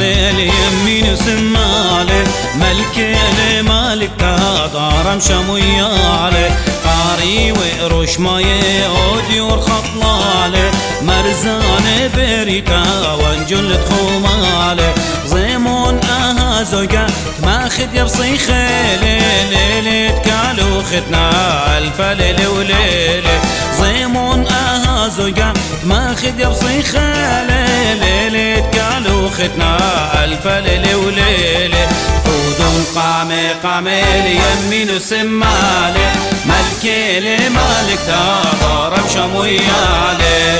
قامل يمين وسماله ملكي مالك تضارم شموياله قاري وقروش ماي وديور خطلاله مرزان بريتا وانجل تخوماله زيمون زوجة ماخد يبصي خيلي ليلة كالو ختنا الفليل وليلة زيمون زوجة ماخد يبصي خيلي ليلة كالو ختنا الفليل وليلة خودون قامي يمين وسمالي ملكي لمالك تضارب شمويالي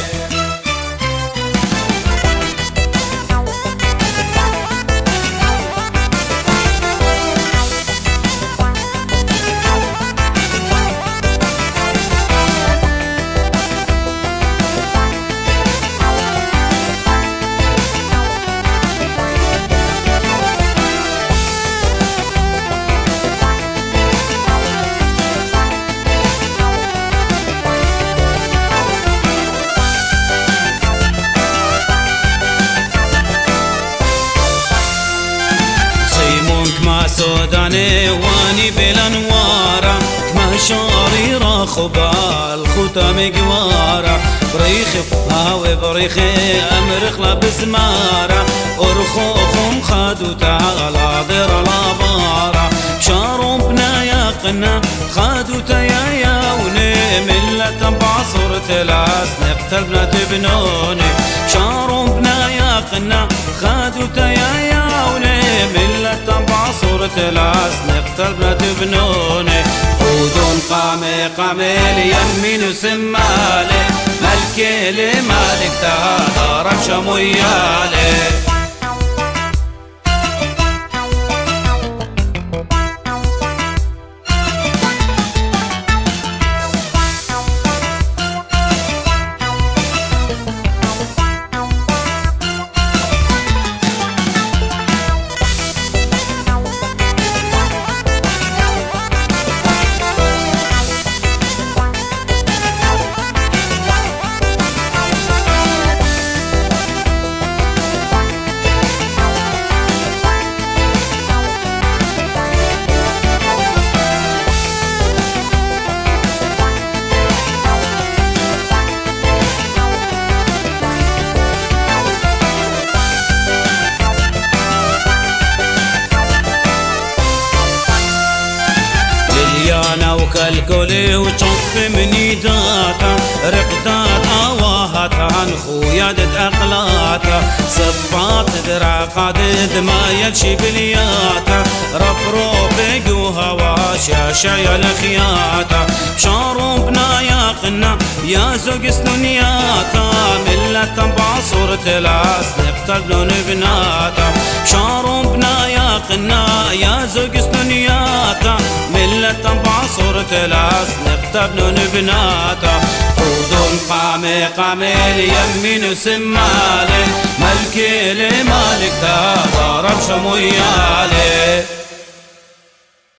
سوداني واني بالانوارة كما شاريرة خبال ختام قوارة بريخي هاوي بريخي امرخ لابس مارة ارخوخم خادو تعالى ضر الابارة بشارهم بنايا قنا خادو تيايا ونملة بعصر تلاس نقتل بنات بنوني بشارهم بنايا قنا خادو تيايا ونملة بعصر تلاس نقتل بنات بنوني خودون قامي يمين وسمالي ملكي لمالك تضارب شمويالي وكالكولي وشوف مني داتا رقدات اواهاتان خويادت اقلاتا صفات درع قادد ما يلشي بلياتا رفرو بيقو هواشا شايا لخياتا شارو بنايا قنا يا زوج سنونياتا ملة بعصر تلاس نقتل لون بناتا شارو بنايا قنا يا زوج سنونياتا ملة بعصر تلاس نقتل لون بناتا خودون قامي يمين وسمالي ملكي لمالك تضارب شمويالي